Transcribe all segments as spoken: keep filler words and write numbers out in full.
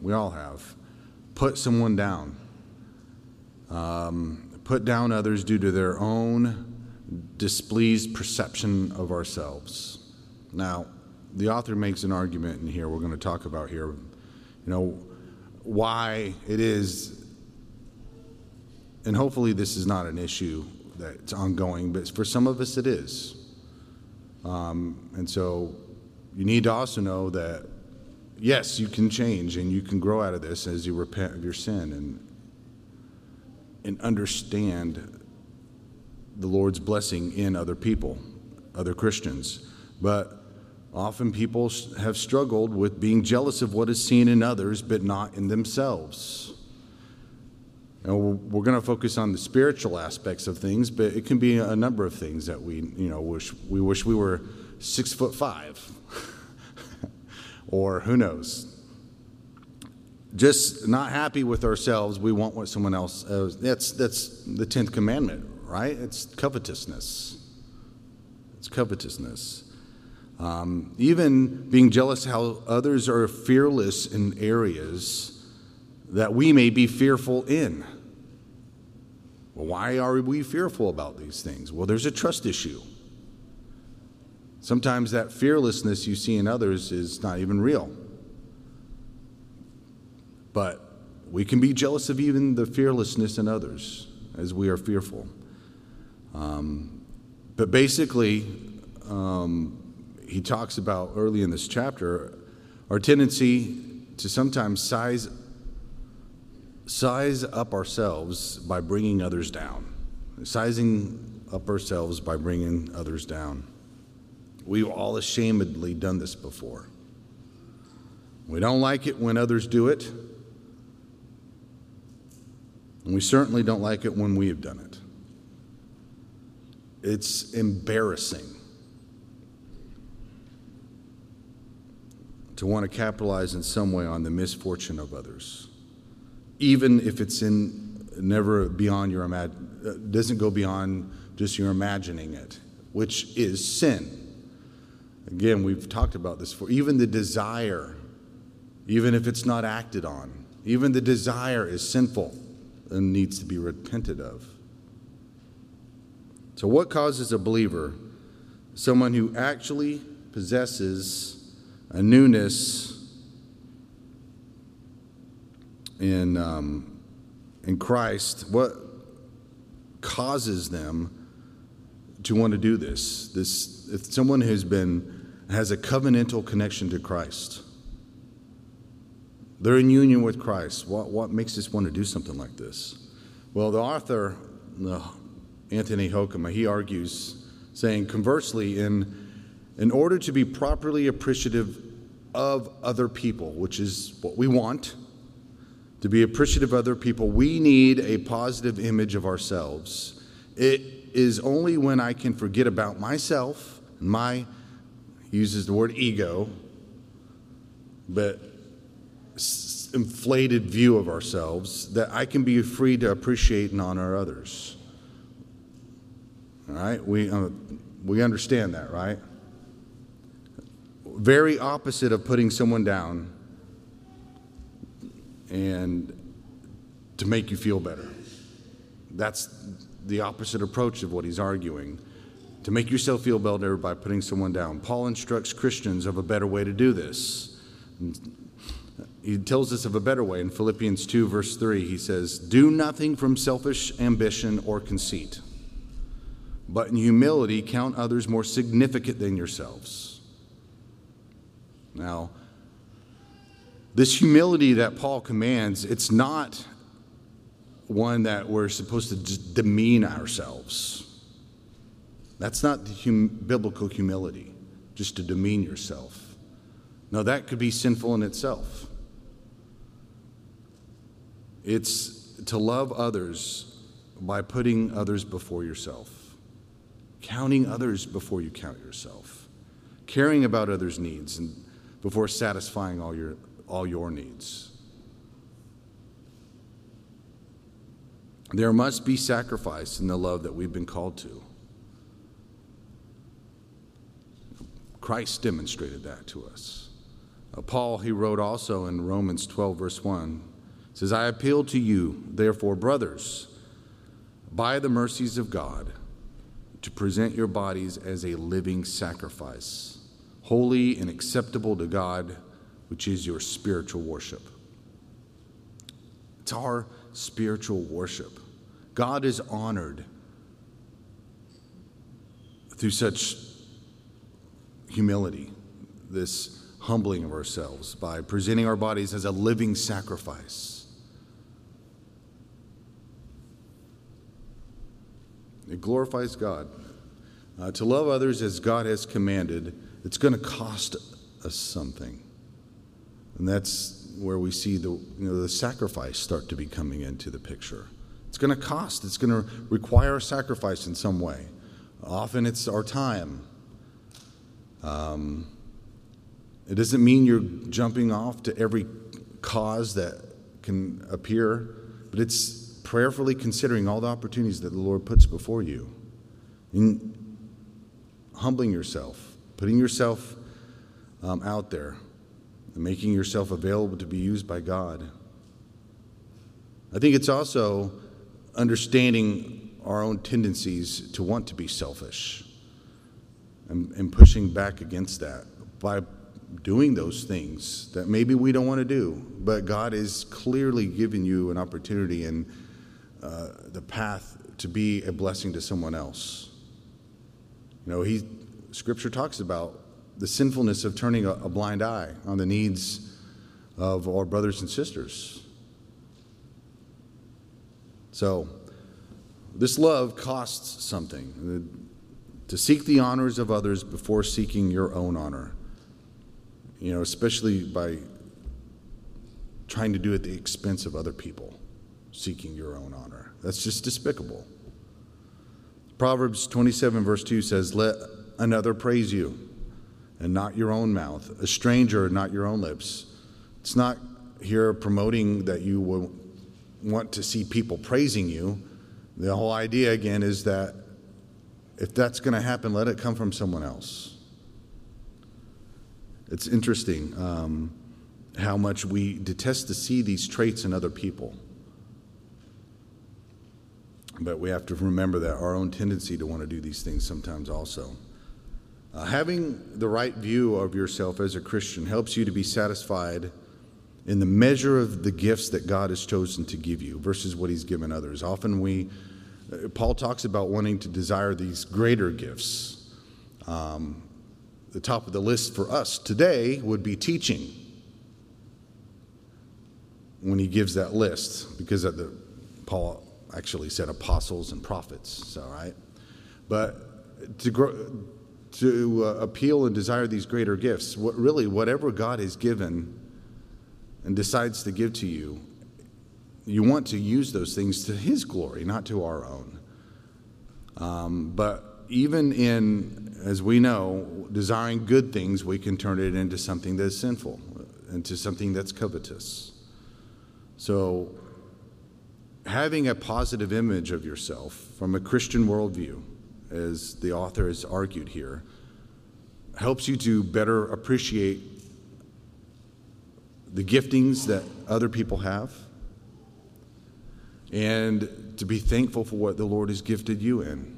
We all have. Put someone down. Um, put down others due to their own displeased perception of ourselves. Now, the author makes an argument in here we're going to talk about here, you know, why it is, and hopefully this is not an issue that's ongoing, but for some of us it is. Um, and so you need to also know that, yes, you can change and you can grow out of this as you repent of your sin and and understand the Lord's blessing in other people, other Christians. But often people have struggled with being jealous of what is seen in others, but not in themselves. And we're going to focus on the spiritual aspects of things, but it can be a number of things that we, you know, wish we wish we were six foot five, or who knows. Just not happy with ourselves. We want what someone else. Uh, that's that's the tenth commandment, right? It's covetousness. It's covetousness. Um, even being jealous how others are fearless in areas that we may be fearful in. Well, why are we fearful about these things? Well, there's a trust issue. Sometimes that fearlessness you see in others is not even real. But we can be jealous of even the fearlessness in others as we are fearful. Um, but basically, um, he talks about early in this chapter our tendency to sometimes size size up ourselves by bringing others down. Sizing up ourselves by bringing others down. We've all ashamedly done this before. We don't like it when others do it. And we certainly don't like it when we have done it. It's embarrassing to want to capitalize in some way on the misfortune of others, even if it's in never beyond your imag- doesn't go beyond just your imagining it, which is sin. Again, we've talked about this before. Even the desire, even if it's not acted on, even the desire is sinful and needs to be repented of. So what causes a believer, someone who actually possesses a newness in, um, in Christ, what causes them to want to do this? This, if someone has been, has a covenantal connection to Christ, they're in union with Christ. What, what makes us want to do something like this? Well, the author, uh, Anthony Hoekema, he argues, saying, conversely, in, in order to be properly appreciative of other people, which is what we want, to be appreciative of other people, we need a positive image of ourselves. It is only when I can forget about myself, and my, he uses the word ego, but inflated view of ourselves, that I can be free to appreciate and honor others. All right? We, uh, we understand that, right? Very opposite of putting someone down and to make you feel better. That's the opposite approach of what he's arguing. To make yourself feel better by putting someone down. Paul instructs Christians of a better way to do this. He tells us of a better way in Philippians two, verse three. He says, do nothing from selfish ambition or conceit, but in humility count others more significant than yourselves. Now, this humility that Paul commands, it's not one that we're supposed to just demean ourselves. That's not the hum- biblical humility, just to demean yourself. No, that could be sinful in itself. It's to love others by putting others before yourself, counting others before you count yourself, caring about others' needs and before satisfying all your all your needs. There must be sacrifice in the love that we've been called to. Christ demonstrated that to us. Uh, Paul, he wrote also in Romans twelve, verse one, says, I appeal to you, therefore, brothers, by the mercies of God, to present your bodies as a living sacrifice, holy and acceptable to God, which is your spiritual worship. It's our spiritual worship. God is honored through such humility, this humbling of ourselves by presenting our bodies as a living sacrifice. It glorifies God. Uh, to love others as God has commanded, it's going to cost us something. And that's where we see the, you know, the sacrifice start to be coming into the picture. It's going to cost. It's going to require a sacrifice in some way. Often it's our time. Um, it doesn't mean you're jumping off to every cause that can appear, but it's prayerfully considering all the opportunities that the Lord puts before you. In humbling yourself, putting yourself um, out there, and making yourself available to be used by God. I think it's also understanding our own tendencies to want to be selfish and, and pushing back against that by doing those things that maybe we don't want to do, but God is clearly giving you an opportunity and uh, the path to be a blessing to someone else. You know, he, Scripture talks about the sinfulness of turning a, a blind eye on the needs of our brothers and sisters. So, this love costs something. To seek the honors of others before seeking your own honor. You know, especially by trying to do it at the expense of other people, seeking your own honor. That's just despicable. Proverbs twenty-seven, verse two says, let another praise you, and not your own mouth, a stranger, not your own lips. It's not here promoting that you will want to see people praising you. The whole idea, again, is that if that's going to happen, let it come from someone else. It's interesting um, how much we detest to see these traits in other people. But we have to remember that our own tendency to want to do these things sometimes also. Uh, having the right view of yourself as a Christian helps you to be satisfied in the measure of the gifts that God has chosen to give you versus what he's given others. Often we, uh, Paul talks about wanting to desire these greater gifts. Um, the top of the list for us today would be teaching when he gives that list, because of the, Paul actually said apostles and prophets, so right? But to grow, to uh, appeal and desire these greater gifts, what really whatever God has given and decides to give to you, you want to use those things to his glory, not to our own. Um, but even in, as we know, desiring good things, we can turn it into something that's sinful, into something that's covetous. So having a positive image of yourself from a Christian worldview, as the author has argued here, helps you to better appreciate the giftings that other people have and to be thankful for what the Lord has gifted you in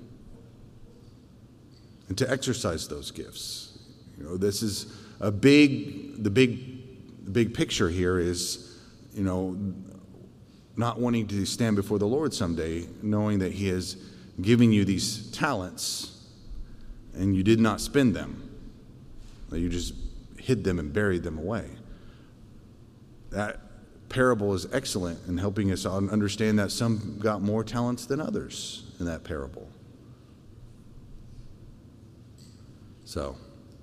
and to exercise those gifts. You know, this is a big, the big, the big picture here is, you know, not wanting to stand before the Lord someday, knowing that he has given you these talents and you did not spend them. That you just hid them and buried them away. That parable is excellent in helping us understand that some got more talents than others in that parable. So,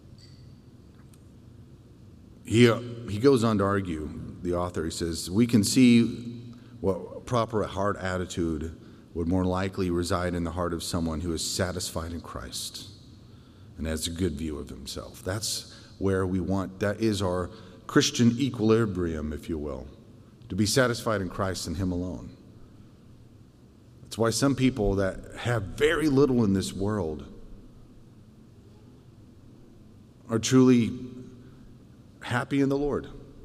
he, uh, he goes on to argue, the author, he says, we can see what proper heart attitude would more likely reside in the heart of someone who is satisfied in Christ and has a good view of himself. That's where we want, that is our Christian equilibrium, if you will, to be satisfied in Christ and him alone. That's why some people that have very little in this world are truly happy in the Lord.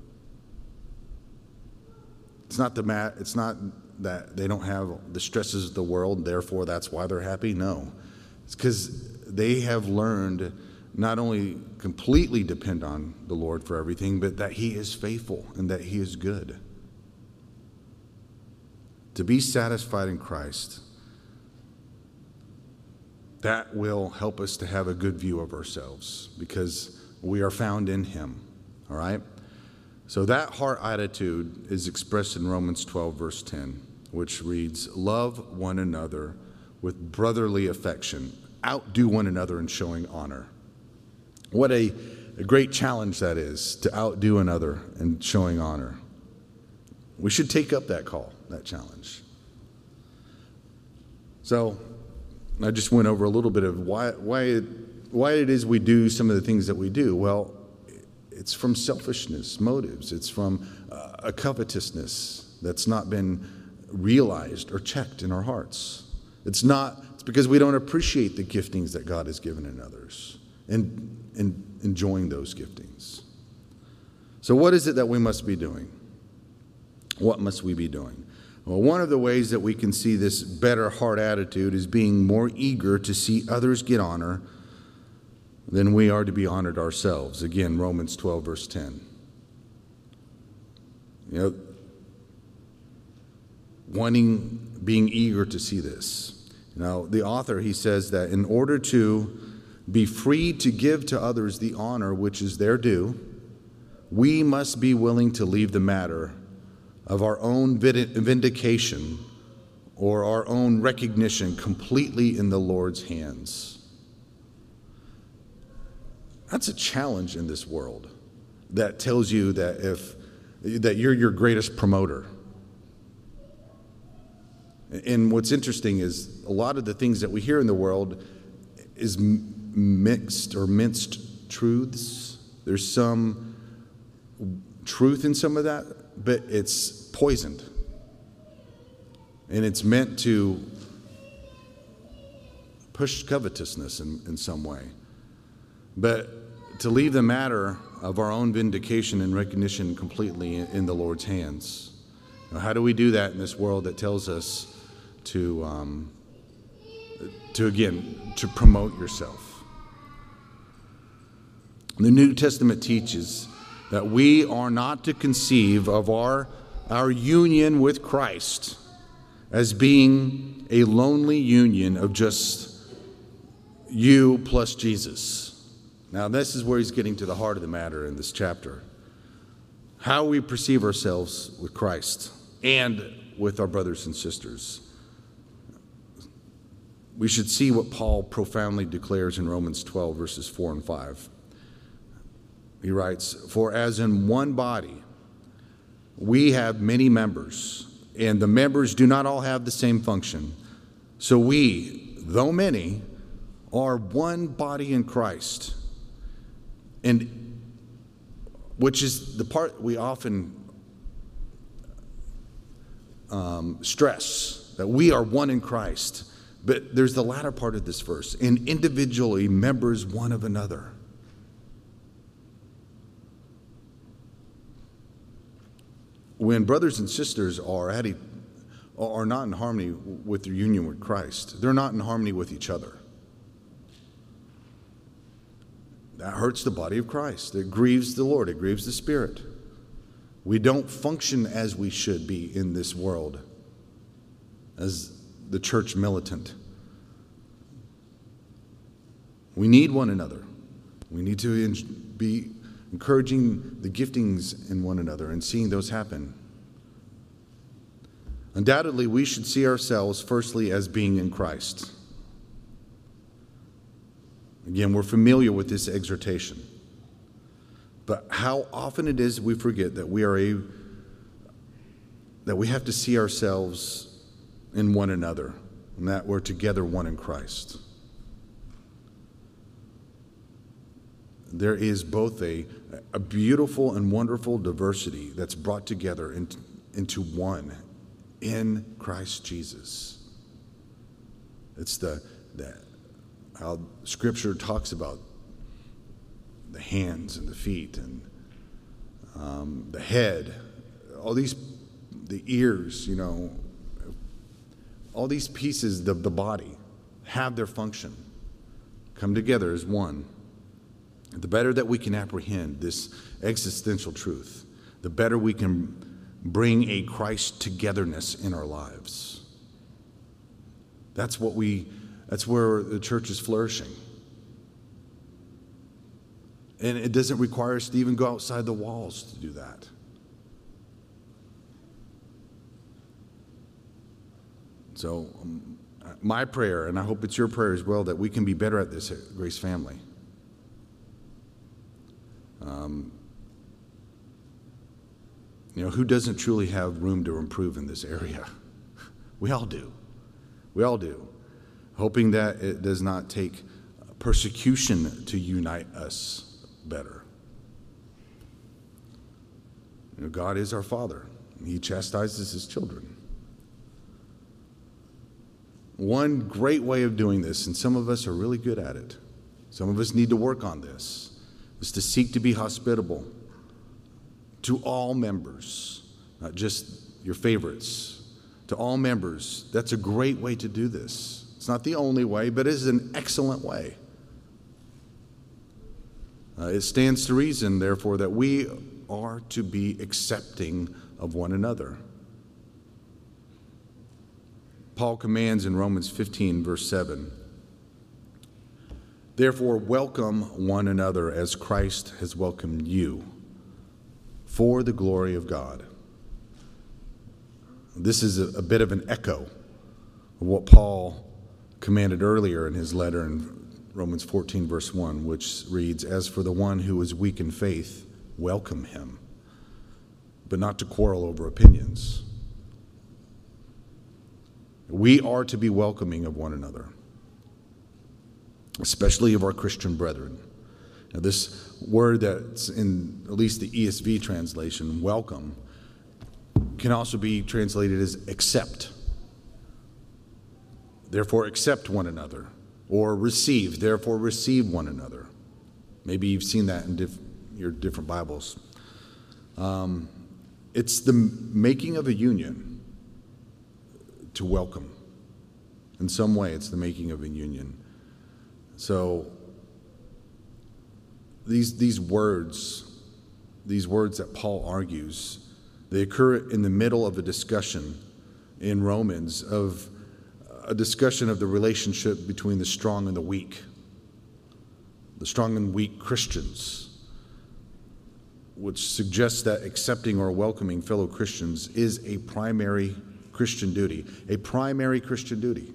It's not the ma- it's not that they don't have the stresses of the world, therefore that's why they're happy. No. It's because they have learned not only completely depend on the Lord for everything, but that He is faithful and that He is good. To be satisfied in Christ, that will help us to have a good view of ourselves because we are found in Him. All right? So that heart attitude is expressed in Romans twelve, verse ten, which reads, "Love one another with brotherly affection. Outdo one another in showing honor." What a, a great challenge that is, to outdo another in showing honor. We should take up that call, that challenge. So I just went over a little bit of why, why, it, why it is we do some of the things that we do. Well, it's from selfishness motives. It's from uh, a covetousness that's not been realized or checked in our hearts. It's not, it's because we don't appreciate the giftings that God has given in others and, and enjoying those giftings. So what is it that we must be doing? What must we be doing? Well, one of the ways that we can see this better heart attitude is being more eager to see others get honor than we are to be honored ourselves. Again, Romans twelve, verse ten. You know, wanting, being eager to see this. Now, the author, he says that in order to be free to give to others the honor which is their due, we must be willing to leave the matter of our own vindication or our own recognition completely in the Lord's hands. That's a challenge in this world that tells you that if that you're your greatest promoter. And what's interesting is a lot of the things that we hear in the world is mixed or minced truths. There's some truth in some of that, but it's poisoned. And it's meant to push covetousness in, in some way. But to leave the matter of our own vindication and recognition completely in, in the Lord's hands. Now, how do we do that in this world that tells us to, um, to again, to promote yourself? The New Testament teaches that we are not to conceive of our, our union with Christ as being a lonely union of just you plus Jesus. Now, this is where he's getting to the heart of the matter in this chapter. How we perceive ourselves with Christ and with our brothers and sisters. We should see what Paul profoundly declares in Romans twelve, verses four and five. He writes, "For as in one body we have many members, and the members do not all have the same function, so we, though many, are one body in Christ." And which is the part we often um, stress, that we are one in Christ. But there's the latter part of this verse, and individually members one of another. When brothers and sisters are at a, are not in harmony with their union with Christ, they're not in harmony with each other. That hurts the body of Christ. It grieves the Lord. It grieves the Spirit. We don't function as we should be in this world as the church militant. We need one another. We need to be encouraging the giftings in one another and seeing those happen. Undoubtedly, we should see ourselves firstly as being in Christ. Again, we're familiar with this exhortation. But how often it is we forget that we are a that we have to see ourselves in one another, and that we're together one in Christ. There is both a, a beautiful and wonderful diversity that's brought together into, into one in Christ Jesus. It's the, the how Scripture talks about the hands and the feet and um, the head, all these, the ears, you know, all these pieces of the body have their function, come together as one. The better that we can apprehend this existential truth, the better we can bring a Christ togetherness in our lives. That's what we, that's where the church is flourishing. And it doesn't require us to even go outside the walls to do that. So um, my prayer, and I hope it's your prayer as well, that we can be better at this at Grace Family. Um, you know, who doesn't truly have room to improve in this area? We all do. We all do. Hoping that it does not take persecution to unite us better. You know, God is our Father. He chastises his children. One great way of doing this, and some of us are really good at it, some of us need to work on this, is to seek to be hospitable to all members, not just your favorites, to all members. That's a great way to do this. It's not the only way, but it is an excellent way. Uh, it stands to reason, therefore, that we are to be accepting of one another. Paul commands in Romans fifteen, verse seven, therefore welcome one another as Christ has welcomed you, for the glory of God. This is a, a bit of an echo of what Paul commanded earlier in his letter in Romans fourteen, verse one, which reads, as for the one who is weak in faith, welcome him, but not to quarrel over opinions. We are to be welcoming of one another, especially of our Christian brethren. Now, this word that's in at least the E S V translation, welcome, can also be translated as accept. Therefore, accept one another. Or receive, therefore receive one another. Maybe you've seen that in diff- your different Bibles. Um, it's the making of a union to welcome. In some way, it's the making of a union. So these these words, these words that Paul argues, they occur in the middle of a discussion in Romans of a discussion of the relationship between the strong and the weak, the strong and weak Christians, which suggests that accepting or welcoming fellow Christians is a primary Christian duty, a primary Christian duty.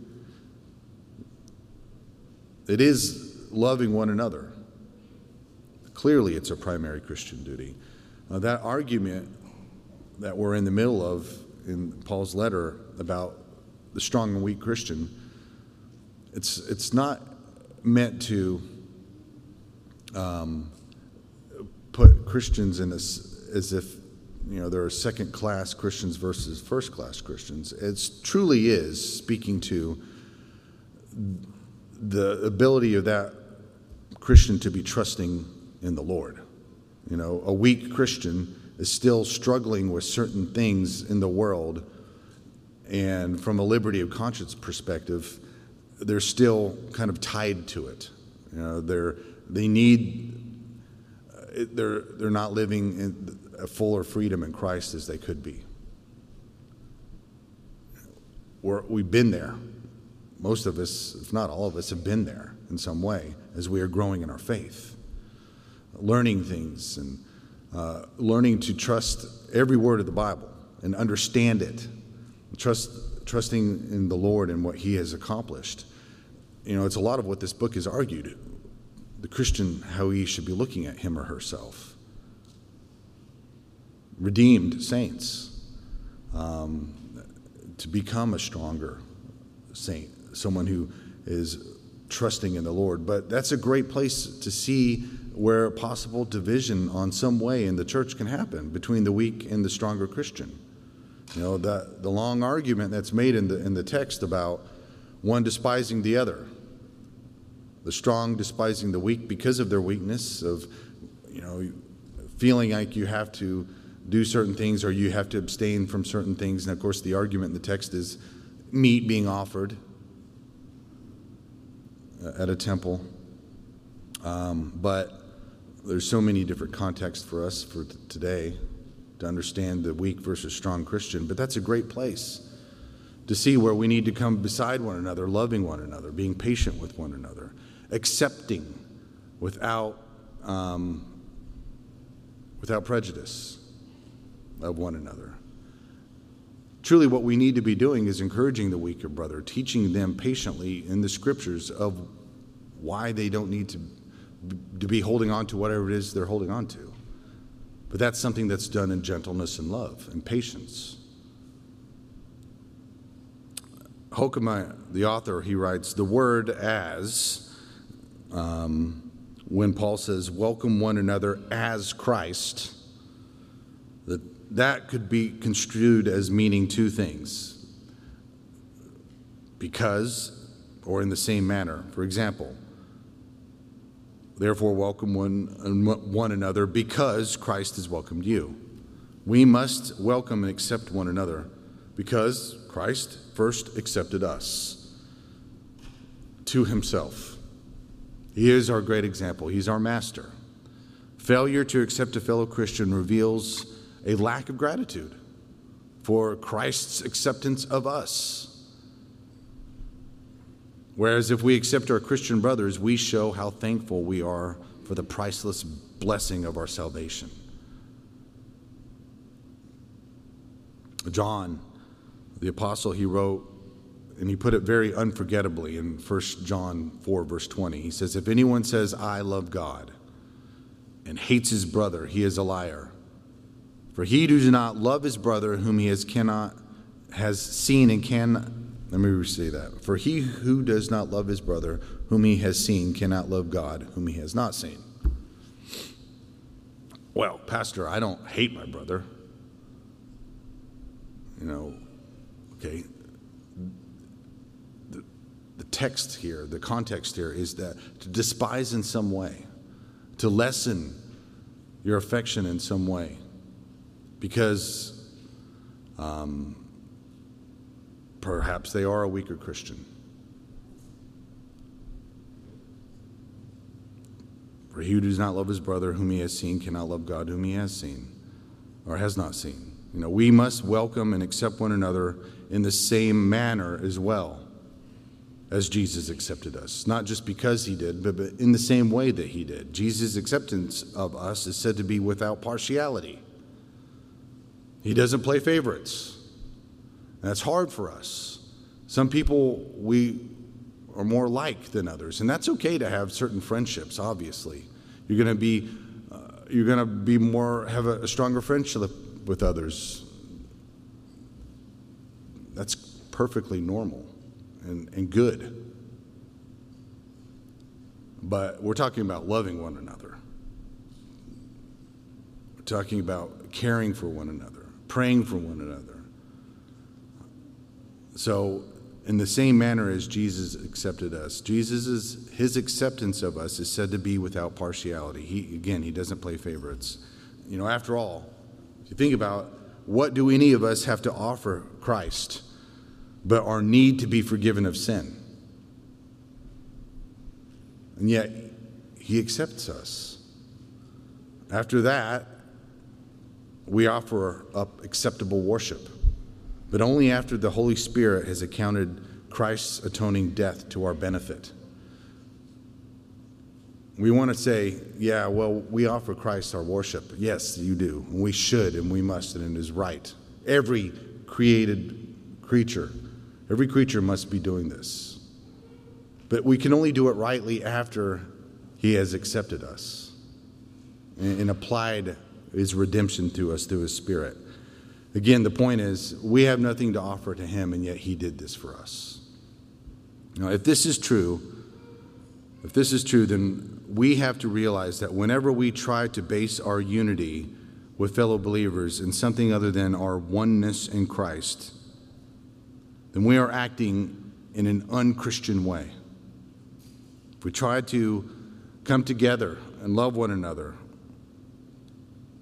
It is loving one another. Clearly, it's a primary Christian duty. Now, that argument that we're in the middle of in Paul's letter about the strong and weak Christian, it's it's not meant to um, put Christians in this as if, you know, there are second-class Christians versus first-class Christians. It truly is speaking to the ability of that Christian to be trusting in the Lord. You know, a weak Christian is still struggling with certain things in the world, and from a liberty of conscience perspective, they're still kind of tied to it. You know, they're they need they're they're not living in a fuller freedom in Christ as they could be. We're, we've been there. Most of us, if not all of us, have been there in some way as we are growing in our faith, learning things and uh, learning to trust every word of the Bible and understand it, trust trusting in the Lord and what He has accomplished. You know, it's a lot of what this book has argued. The Christian, how he should be looking at him or herself. Redeemed saints, um, to become a stronger saint, someone who is trusting in the Lord. But that's a great place to see where possible division on some way in the church can happen between the weak and the stronger Christian. You know, the, the long argument that's made in the in the text about one despising the other, the strong despising the weak because of their weakness, of, you know, feeling like you have to do certain things or you have to abstain from certain things. And of course, the argument in the text is meat being offered at a temple. Um, but there's so many different contexts for us for t- today to understand the weak versus strong Christian. But that's a great place to see where we need to come beside one another, loving one another, being patient with one another, accepting without um, without prejudice of one another. Truly, what we need to be doing is encouraging the weaker brother, teaching them patiently in the scriptures of why they don't need to, to be holding on to whatever it is they're holding on to. But that's something that's done in gentleness and love and patience. Hokema, the author, he writes, the word as, um, when Paul says, welcome one another as Christ, that that could be construed as meaning two things. Because, or in the same manner. For example, therefore welcome one, one another because Christ has welcomed you. We must welcome and accept one another because Christ first accepted us to himself. He is our great example. He's our master. Failure to accept a fellow Christian reveals a lack of gratitude for Christ's acceptance of us. Whereas if we accept our Christian brothers, we show how thankful we are for the priceless blessing of our salvation. John, the apostle, he wrote, and he put it very unforgettably in First John four, verse twenty. He says, if anyone says, I love God, and hates his brother, he is a liar. For he who does not love his brother whom he has cannot has seen and can, let me re-say that. For he who does not love his brother whom he has seen cannot love God whom he has not seen. Well, Pastor, I don't hate my brother. You know, okay. The, the text here, the context here is that to despise in some way, to lessen your affection in some way, because um, perhaps they are a weaker Christian. For he who does not love his brother whom he has seen cannot love God whom he has seen or has not seen. You know, we must welcome and accept one another in the same manner as well as Jesus accepted us. Not just because he did, but, but in the same way that he did. Jesus' acceptance of us is said to be without partiality. He doesn't play favorites. That's hard for us. Some people we are more like than others, and that's okay to have certain friendships. Obviously, you're going to be uh, you're going to be more have a, a stronger friendship with others. That's perfectly normal and, and good. But we're talking about loving one another. We're talking about caring for one another, praying for one another. So, in the same manner as Jesus accepted us, Jesus's his acceptance of us is said to be without partiality. He again, he doesn't play favorites. You know, after all, if you think about what do any of us have to offer Christ but our need to be forgiven of sin? And yet, he accepts us. After that, we offer up acceptable worship, but only after the Holy Spirit has accounted Christ's atoning death to our benefit. We want to say, yeah, well, we offer Christ our worship. Yes, you do. And we should and we must, and it is right. Every created creature, every creature must be doing this. But we can only do it rightly after he has accepted us and, and applied his redemption to us through his Spirit. Again, the point is, we have nothing to offer to him, and yet he did this for us. Now, if this is true, if this is true, then we have to realize that whenever we try to base our unity with fellow believers in something other than our oneness in Christ, then we are acting in an unchristian way. If we try to come together and love one another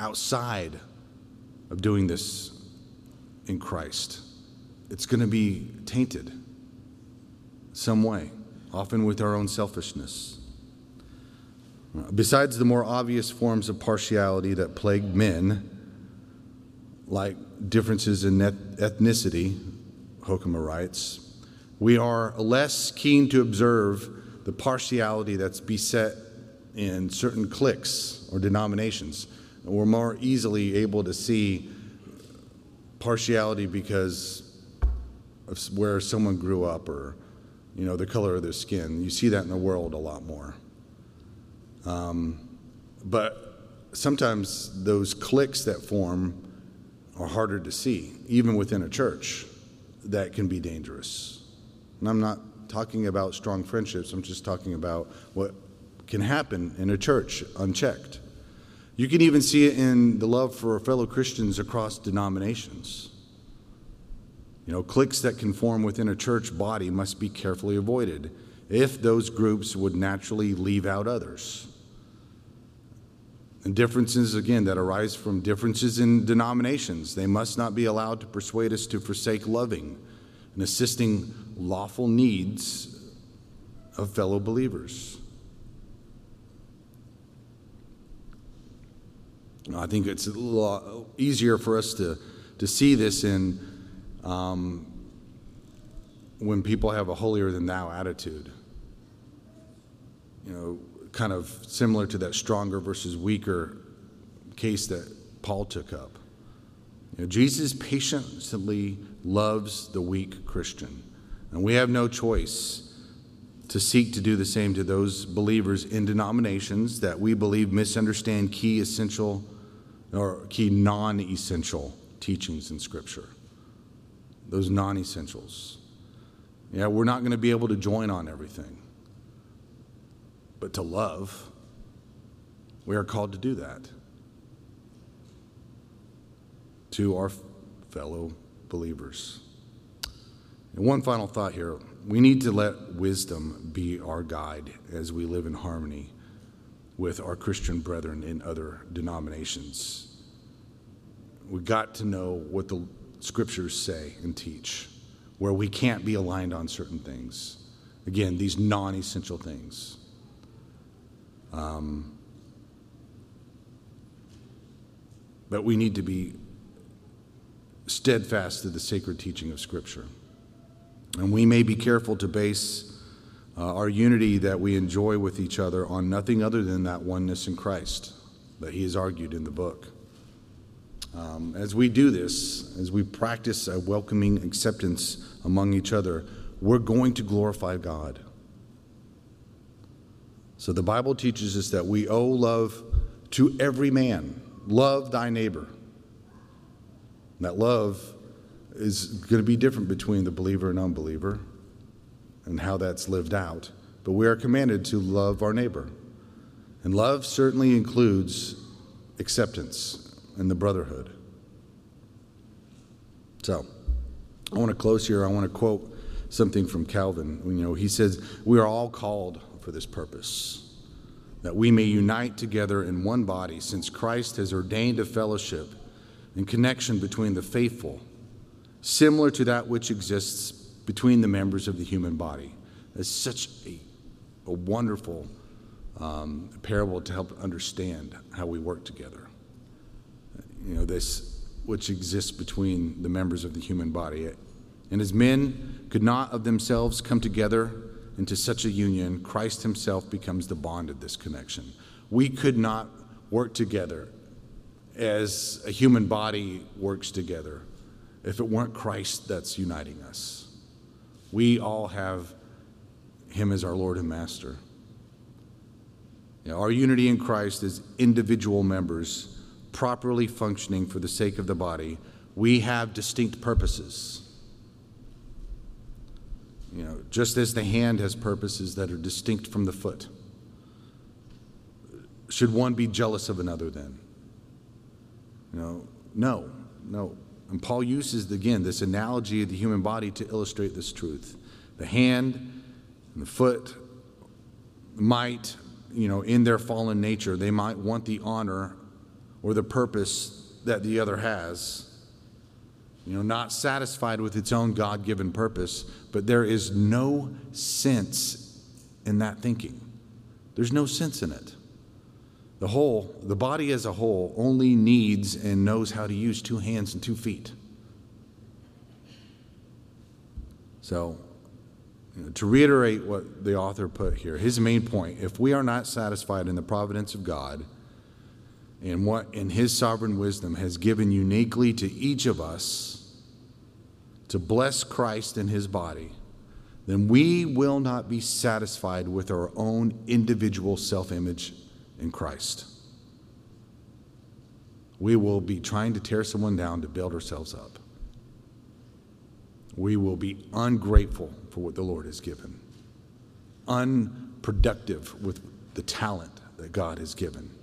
outside of doing this in Christ, it's going to be tainted some way, often with our own selfishness. Besides the more obvious forms of partiality that plague men, like differences in ethnicity, Hoekema writes, we are less keen to observe the partiality that's beset in certain cliques or denominations. And we're more easily able to see partiality because of where someone grew up or, you know, the color of their skin. You see that in the world a lot more. Um, but sometimes those cliques that form are harder to see, even within a church. That can be dangerous. And I'm not talking about strong friendships. I'm just talking about what can happen in a church unchecked. You can even see it in the love for fellow Christians across denominations. You know, cliques that can form within a church body must be carefully avoided if those groups would naturally leave out others. And differences, again, that arise from differences in denominations, they must not be allowed to persuade us to forsake loving and assisting lawful needs of fellow believers. I think it's a lot easier for us to, to see this in um, when people have a holier-than-thou attitude. You know, kind of similar to that stronger versus weaker case that Paul took up. You know, Jesus patiently loves the weak Christian, and we have no choice to seek to do the same to those believers in denominations that we believe misunderstand key essential or key non-essential teachings in Scripture. Those non-essentials. Yeah, we're not going to be able to join on everything. But to love, we are called to do that to our fellow believers. And one final thought here. We need to let wisdom be our guide as we live in harmony with our Christian brethren in other denominations. We've got to know what the Scriptures say and teach, where we can't be aligned on certain things. Again, these non-essential things. Um, but we need to be steadfast to the sacred teaching of Scripture. And we may be careful to base uh, our unity that we enjoy with each other on nothing other than that oneness in Christ that he has argued in the book. Um, as we do this, as we practice a welcoming acceptance among each other, we're going to glorify God. So the Bible teaches us that we owe love to every man. Love thy neighbor. And that love is going to be different between the believer and unbeliever and how that's lived out. But we are commanded to love our neighbor. And love certainly includes acceptance and the brotherhood. So I want to close here. I want to quote something from Calvin. You know, he says, we are all called for this purpose, that we may unite together in one body, since Christ has ordained a fellowship and connection between the faithful, similar to that which exists between the members of the human body. It's such a, a wonderful um, parable to help understand how we work together. You know, this which exists between the members of the human body. And as men could not of themselves come together into such a union, Christ himself becomes the bond of this connection. We could not work together as a human body works together if it weren't Christ that's uniting us. We all have him as our Lord and Master. You know, our unity in Christ as individual members, properly functioning for the sake of the body, we have distinct purposes. You know, just as the hand has purposes that are distinct from the foot. Should one be jealous of another then? You know, no, no. And Paul uses, again, this analogy of the human body to illustrate this truth. The hand and the foot might, you know, in their fallen nature, they might want the honor or the purpose that the other has. You know, not satisfied with its own God-given purpose, but there is no sense in that thinking. There's no sense in it. The whole, the body as a whole only needs and knows how to use two hands and two feet. So, you know, to reiterate what the author put here, his main point, if we are not satisfied in the providence of God and what in his sovereign wisdom has given uniquely to each of us to bless Christ and his body, then we will not be satisfied with our own individual self-image in Christ. We will be trying to tear someone down to build ourselves up. We will be ungrateful for what the Lord has given, unproductive with the talent that God has given.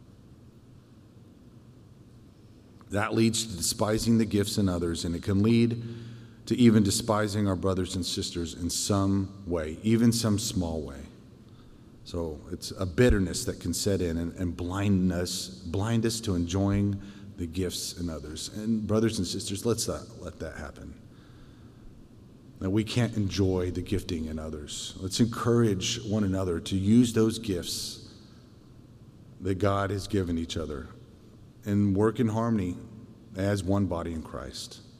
That leads to despising the gifts in others, and it can lead to even despising our brothers and sisters in some way, even some small way. So it's a bitterness that can set in and, and blind us, blind us to enjoying the gifts in others. And brothers and sisters, let's not let that happen. That we can't enjoy the gifting in others. Let's encourage one another to use those gifts that God has given each other and work in harmony as one body in Christ.